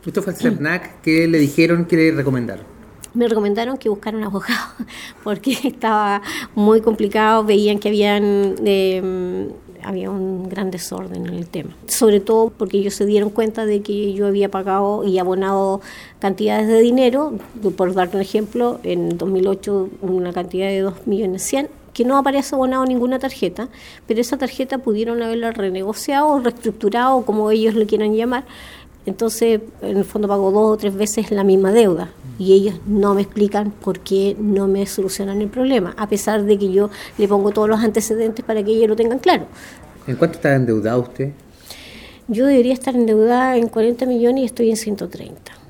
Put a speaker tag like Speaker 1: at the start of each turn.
Speaker 1: Usted fue al CERNAC, ¿qué le dijeron, qué le recomendaron?
Speaker 2: Me recomendaron que buscara un abogado porque estaba muy complicado, veían que había un gran desorden en el tema. Sobre todo porque ellos se dieron cuenta de que yo había pagado y abonado cantidades de dinero, por darte un ejemplo, en 2008 una cantidad de 2.100.000, que no aparece abonado ninguna tarjeta, pero esa tarjeta pudieron haberla renegociado o reestructurado, como ellos le quieran llamar. Entonces, en el fondo pago 2 o 3 veces la misma deuda y ellos no me explican por qué no me solucionan el problema, a pesar de que yo le pongo todos los antecedentes para que ellos lo tengan claro.
Speaker 1: ¿En cuánto está endeudado usted?
Speaker 2: Yo debería estar endeudada en 40 millones y estoy en 130.